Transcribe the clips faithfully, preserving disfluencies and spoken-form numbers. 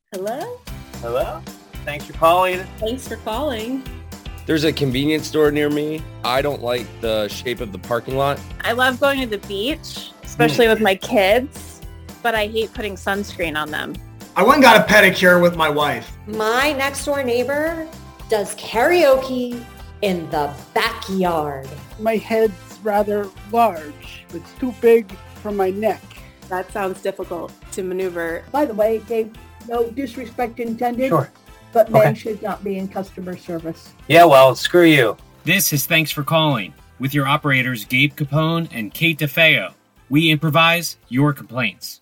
Hello? Hello? Thanks for calling. Thanks for calling. There's a convenience store near me. I don't like the shape of the parking lot. I love going to the beach, especially with my kids, but I hate putting sunscreen on them. I went and got a pedicure with my wife. My next door neighbor does karaoke in the backyard. My head's rather large. It's too big for my neck. That sounds difficult to maneuver. By the way, Dave, no disrespect intended. Sure. But men Okay. should not be in customer service. Yeah, well, screw you. This is Thanks for Calling with your operators Gabe Capone and Kate DeFeo. We improvise your complaints.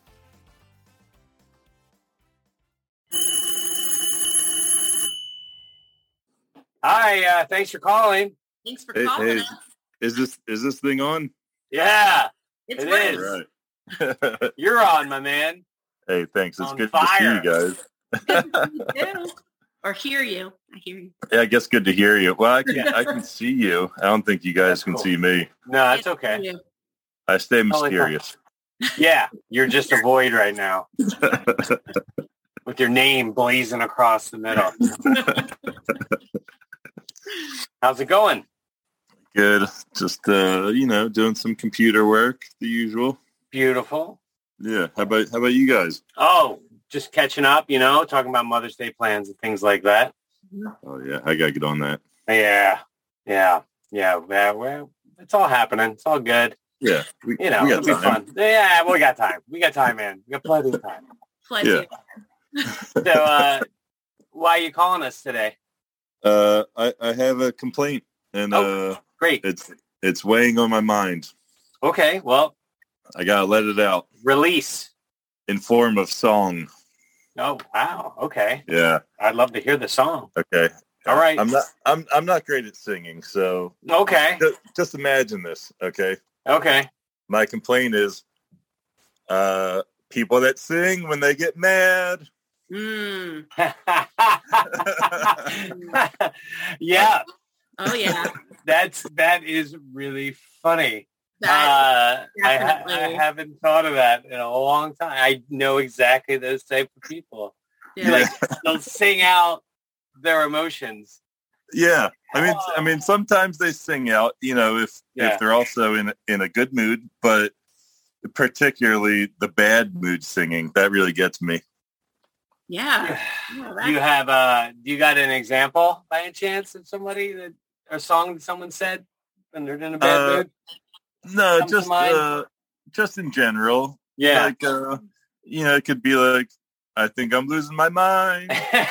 Hi, uh, thanks for calling. Thanks for Hey, calling hey, us. is this is this thing on? Yeah, It's it working. is. All right. You're on, my man. Hey, thanks. It's On good fire. to see you guys. Good to see you too. Or hear you. I hear you. Yeah, I guess good to hear you. Well, I can I can see you. I don't think you guys That's can cool. see me. No, it's Good to okay. see you. I stay Totally mysterious. Yeah, you're just a void right now with your name blazing across the middle. How's it going? Good. Just uh, you know, doing some computer work, the usual. Beautiful. Yeah. How about how about you guys? Oh, just catching up, you know, talking about Mother's Day plans and things like that. Oh yeah, I gotta get on that. Yeah, yeah, yeah. yeah well, it's all happening. It's all good. Yeah. We, You know, we it'll got be time. fun. Yeah, we got time. We got time, man. We got plenty of time. Plenty. Yeah. So, uh, why are you calling us today? Uh, I I have a complaint, and Oh. uh, Great. it's it's weighing on my mind. Okay, well, I gotta let it out release. in form of song. Oh, wow. Okay. Yeah. I'd love to hear the song. Okay. All right. I'm not. I'm. I'm not great at singing, so Okay. just, just imagine this. Okay. Okay. My complaint is, uh, people that sing when they get mad. Mm. Yeah, Oh, yeah. that's that is really funny. That, uh, I, ha- I definitely. haven't thought of that in a long time. I know exactly those type of people. yeah. Like they'll sing out their emotions. Yeah. I mean, I mean, sometimes they sing out. You know, if Yeah. if they're also in in a good mood, but particularly the bad mood singing that really gets me. Yeah. Yeah, Do you have uh do you got an example by any chance of somebody that a song that someone said when they're in a bad Uh, mood? No, Comes to just mind? uh, just in general. Yeah. Like, uh, you know, it could be like, I think I'm losing my mind.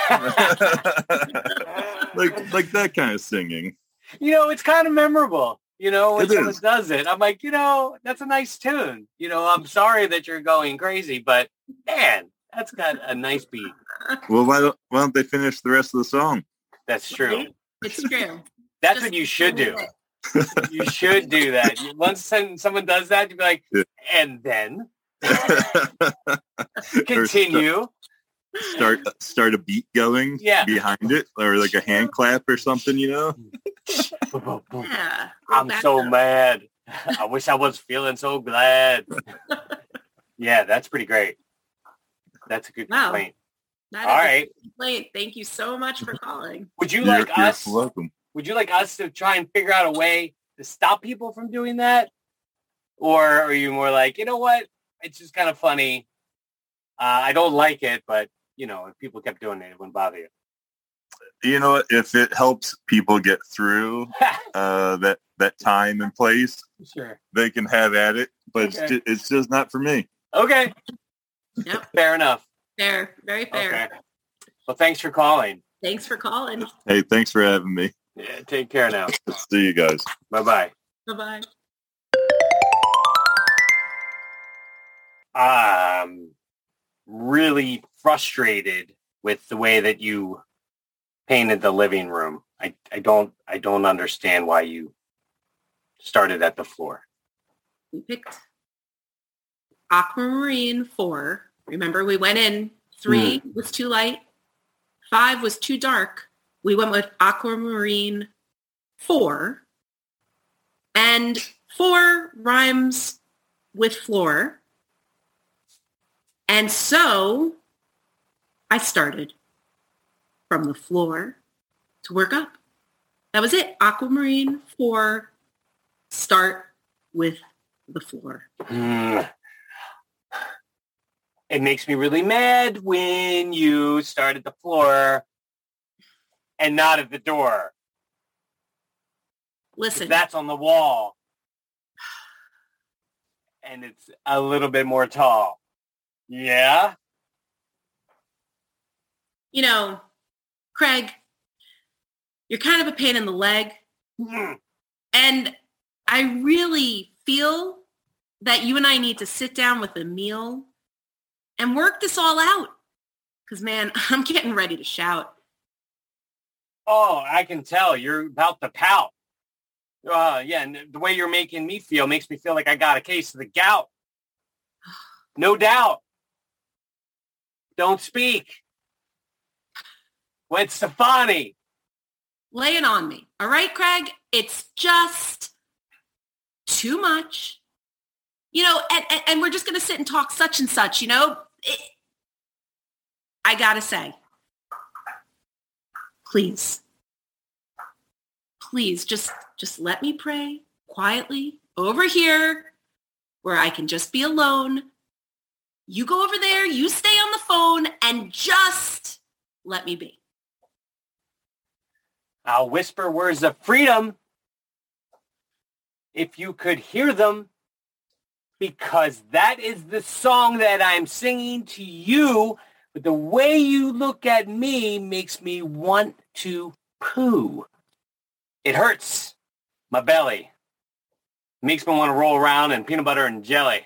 like like that kind of singing. You know, it's kind of memorable. You know, when It someone is. does it, I'm like, you know, that's a nice tune. You know, I'm sorry that you're going crazy, but man, that's got a nice beat. Well, why don't why don't they finish the rest of the song? That's true. It's true. That's Just what you should do. do it. You should do that. You- Once some- someone does that, you'd be like, Yeah. and then Or continue. start start a beat going Yeah. behind it, or like a hand clap or something. You know? Yeah. I'm Back so up. mad. I wish I was feeling so glad. Yeah, that's pretty great. That's a good Wow. complaint. That All is a right. complaint. Thank you so much for calling. Would you You're- like you're us? welcome. Would you like us to try and figure out a way to stop people from doing that? Or are you more like, you know what? It's just kind of funny. Uh, I don't like it, but, you know, if people kept doing it, it wouldn't bother you. You know what? If it helps people get through uh, that that time and place, Sure. they can have at it. But it's, Okay. just, it's just not for me. Okay. Yep. Fair enough. Fair. Very fair. Okay. Well, thanks for calling. Thanks for calling. Hey, thanks for having me. Yeah, take care now. See you guys. Bye-bye. Bye-bye. I'm really frustrated with the way that you painted the living room. I, I don't I don't understand why you started at the floor. We picked Aquamarine four. Remember, we went in. Three was too light. Five was too dark. We went with Aquamarine four. And four rhymes with floor. And so I started from the floor to work up. That was it. Aquamarine four, start with the floor. Mm. It makes me really mad when you start at the floor and not at the door. Listen. That's on the wall. And it's a little bit more tall. Yeah? You know, Craig, you're kind of a pain in the leg. Mm. And I really feel that you and I need to sit down with a meal and work this all out. Because, man, I'm getting ready to shout. Oh, I can tell. You're about to pout. Uh, yeah, and the way you're making me feel makes me feel like I got a case of the gout. No doubt. Don't speak. Gwen Stefani. Lay it on me. All right, Craig? It's just too much. You know, and, and, and we're just going to sit and talk such and such, you know? It, I got to say, please, please just, just let me pray quietly over here where I can just be alone. You go over there, you stay on the phone, and just let me be. I'll whisper words of freedom if you could hear them, because that is the song that I'm singing to you. But the way you look at me makes me want to poo. It hurts my belly. It makes me want to roll around in peanut butter and jelly.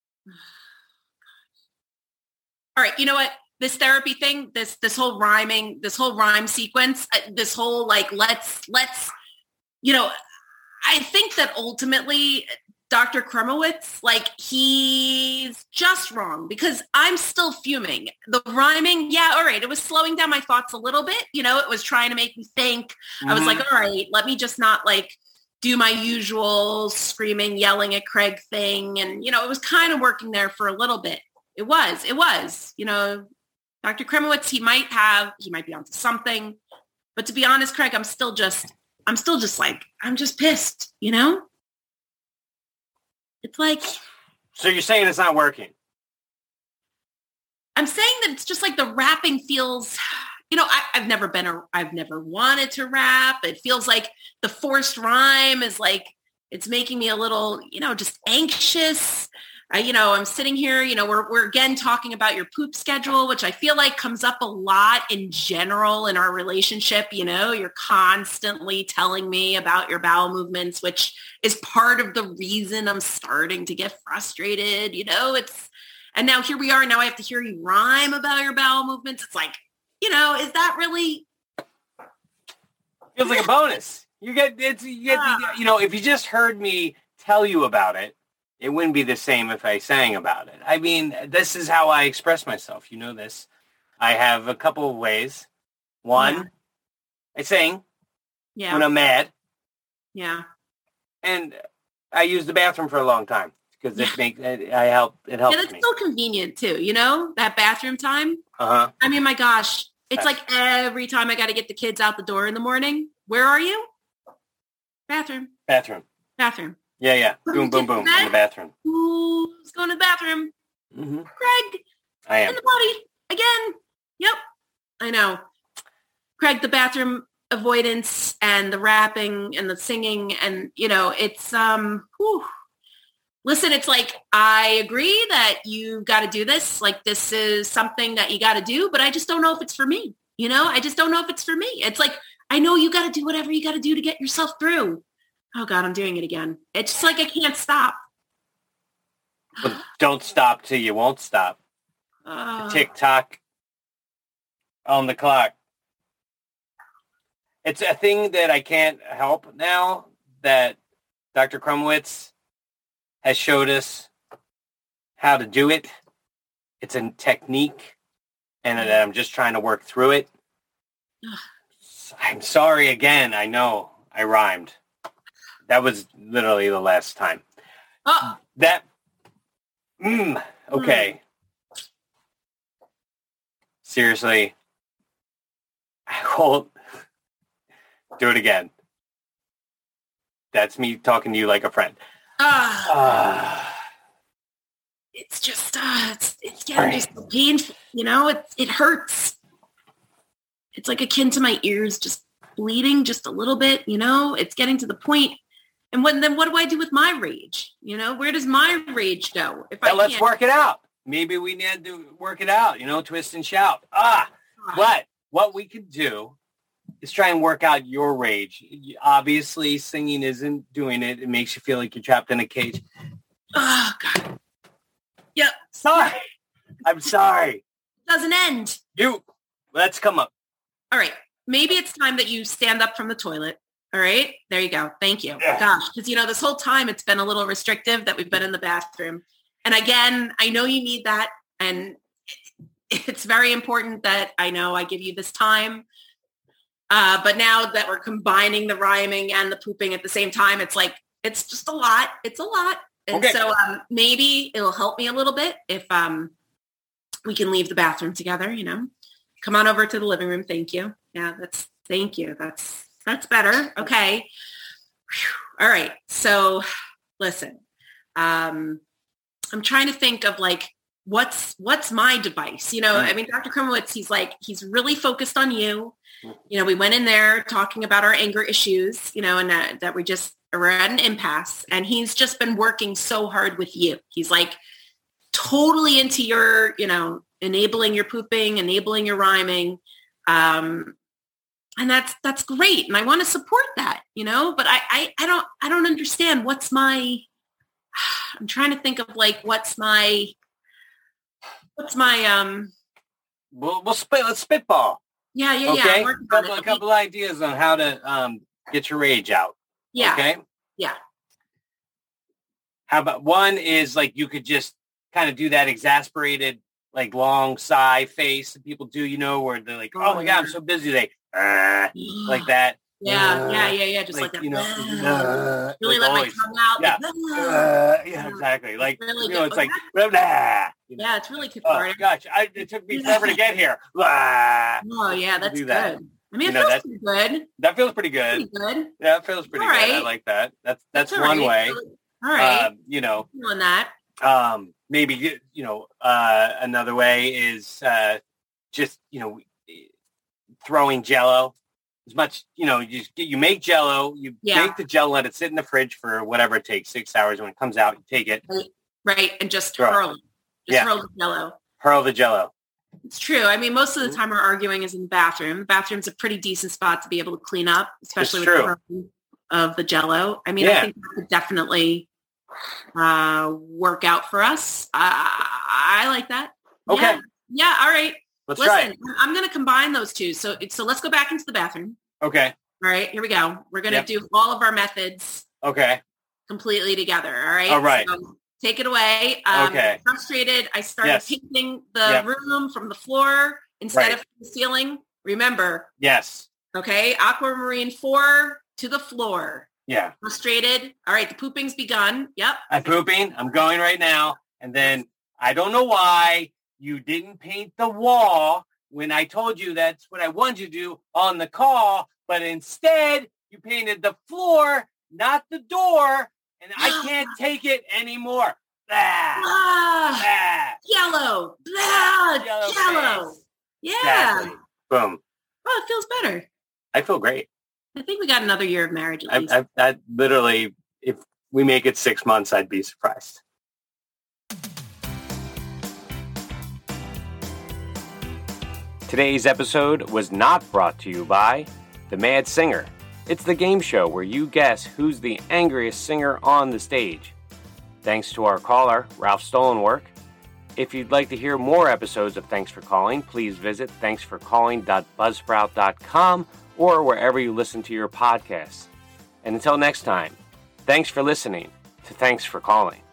All right, you know what? This therapy thing, this this whole rhyming, this whole rhyme sequence, uh, this whole like let's let's, you know, I think that ultimately Doctor Kremowitz, like he's just wrong because I'm still fuming. The rhyming, yeah, all right, it was slowing down my thoughts a little bit. You know, it was trying to make me think. Mm-hmm. I was like, all right, let me just not like do my usual screaming, yelling at Craig thing. And, you know, it was kind of working there for a little bit. It was, it was, you know, Doctor Kremowitz, he might have, he might be onto something. But to be honest, Craig, I'm still just, I'm still just like, I'm just pissed, you know? It's like. So you're saying it's not working? I'm saying that it's just like the rapping feels, you know, I, I've never been a, I've never wanted to rap. It feels like the forced rhyme is like, it's making me a little, you know, just anxious. I, you know, I'm sitting here, you know, we're, we're again talking about your poop schedule, which I feel like comes up a lot in general in our relationship. You know, you're constantly telling me about your bowel movements, which is part of the reason I'm starting to get frustrated. You know, it's, and now here we are. Now I have to hear you rhyme about your bowel movements. It's like, you know, is that really? Feels like a bonus. You get, it's, you get, you know, if you just heard me tell you about it, it wouldn't be the same if I sang about it. I mean, this is how I express myself. You know this. I have a couple of ways. One, yeah. I sing yeah. when I'm mad. Yeah. And I use the bathroom for a long time because it makes it, I help. It helps me. Yeah, that's so convenient too. You know, that bathroom time. Uh-huh. I mean, my gosh, it's that's... like every time I got to get the kids out the door in the morning. Where are you? Bathroom. Bathroom. Bathroom. Yeah, yeah. Boom, boom, boom. In the bathroom. Who's going to the bathroom? Mm-hmm. Craig. I am. In the potty. Again. Yep. I know. Craig, the bathroom avoidance and the rapping and the singing and, you know, it's, um, whew. Listen, it's like, I agree that you got to do this. Like, this is something that you got to do, but I just don't know if it's for me. You know, I just don't know if it's for me. It's like, I know you got to do whatever you got to do to get yourself through. Oh, God, I'm doing it again. It's just like I can't stop. But don't stop till you won't stop. Uh, Tick-tock on the clock. It's a thing that I can't help now that Doctor Kremowitz has showed us how to do it. It's a technique, and that I'm just trying to work through it. I'm sorry again. I know I rhymed. That was literally the last time. Oh. That, mm, okay. Mm. seriously, I won't do it again. That's me talking to you like a friend. Ah, Uh, it's just, uh, it's, it's getting just so painful, you know, it, it hurts. It's like akin to my ears just bleeding just a little bit, you know, it's getting to the point. And when, then what do I do with my rage? You know, where does my rage go? If I let's can't- work it out. Maybe we need to work it out, you know, twist and shout. Ah, but what we could do is try and work out your rage. Obviously, singing isn't doing it. It makes you feel like you're trapped in a cage. Oh, God. Yep. Sorry. I'm sorry. Doesn't end. You, let's come up. All right. Maybe it's time that you stand up from the toilet. All right. There you go. Thank you. Yeah. Gosh, because, you know, this whole time it's been a little restrictive that we've been in the bathroom. And again, I know you need that. And it's very important that I know I give you this time. Uh, but now that we're combining the rhyming and the pooping at the same time, it's like, it's just a lot. It's a lot. And Okay. so um, maybe it'll help me a little bit if um, we can leave the bathroom together, you know, come on over to the living room. Thank you. Yeah, that's, thank you. That's, that's better. Okay. Whew. All right. So listen, um, I'm trying to think of like, what's, what's my device? You know, I mean, Doctor Kremowitz, he's like, he's really focused on you. You know, we went in there talking about our anger issues, you know, and that, that we just we're at an impasse, and he's just been working so hard with you. He's like totally into your, you know, enabling your pooping, enabling your rhyming. Um, and that's, that's great. And I want to support that, you know, but I, I, I don't, I don't understand what's my, I'm trying to think of like, what's my, what's my, um, We'll, we'll spit, let's spitball. yeah, yeah, yeah. Okay. I'm A working on couple, it. a couple ideas on how to um, get your rage out. Yeah. Okay. Yeah. How about one is like you could just kind of do that exasperated, like long sigh face that people do, you know, where they're like, oh, Oh, my yeah. God, I'm so busy today. Uh, like that. Yeah, Uh, yeah, yeah, yeah. Just like, like, that. you know, Uh, uh, really like let always. my tongue out. Yeah. Like, Uh, yeah, exactly. Like, really you know, good. it's like, blah, blah, you know. yeah, it's really Oh, cathartic. gosh, I, it took me forever to get here. Blah. Oh, yeah, that's do good. that. I mean, You it know, feels that- pretty good. That feels pretty good. Pretty good. Yeah, it feels pretty All good. I right. like that. That's that's, all one right. way. All right. Um, you know, Doing that. um, maybe, you know, uh, another way is uh, just, you know, throwing Jell-O. As much, you know, you just get, you make Jell-O, you Yeah. make the Jell-O, let it sit in the fridge for whatever it takes, six hours. When it comes out, you take it, Right. And just Throw it. hurl it. Just Yeah. hurl the Jell-O. hurl the Jell-O. It's true. I mean, most of Mm-hmm. the time our arguing is in the bathroom. The bathroom's a pretty decent spot to be able to clean up, especially It's with true. the hurling of the Jell-O. I mean, Yeah. I think that could definitely uh, work out for us. I, I like that. Okay. Yeah. Yeah. All right. Let's Listen, try it. I'm going to combine those two. So, so let's go back into the bathroom. Okay. All right. Here we go. We're going to Yep. do all of our methods Okay. completely together. All right. All right. So take it away. Um, Okay. Frustrated. I started Yes. painting the Yep. room from the floor instead Right. of the ceiling. Remember, Yes. okay. Aquamarine four to the floor. Yeah. Frustrated. All right. The pooping's begun. Yep. I'm pooping. I'm going right now. And then I don't know why you didn't paint the wall when I told you that's what I wanted you to do on the call, but instead you painted the floor, not the door, and I can't take it anymore. Blah, Ah, blah. yellow. Blah, Yellow yellow. face. Yeah. Exactly. Boom. Oh, it feels better. I feel great. I think we got another year of marriage at I, least. I, I literally, if we make it six months, I'd be surprised. Today's episode was not brought to you by The Mad Singer. It's the game show where you guess who's the angriest singer on the stage. Thanks to our caller, Ralph Stolenwork. If you'd like to hear more episodes of Thanks for Calling, please visit thanks for calling dot buzzsprout dot com or wherever you listen to your podcasts. And until next time, thanks for listening to Thanks for Calling.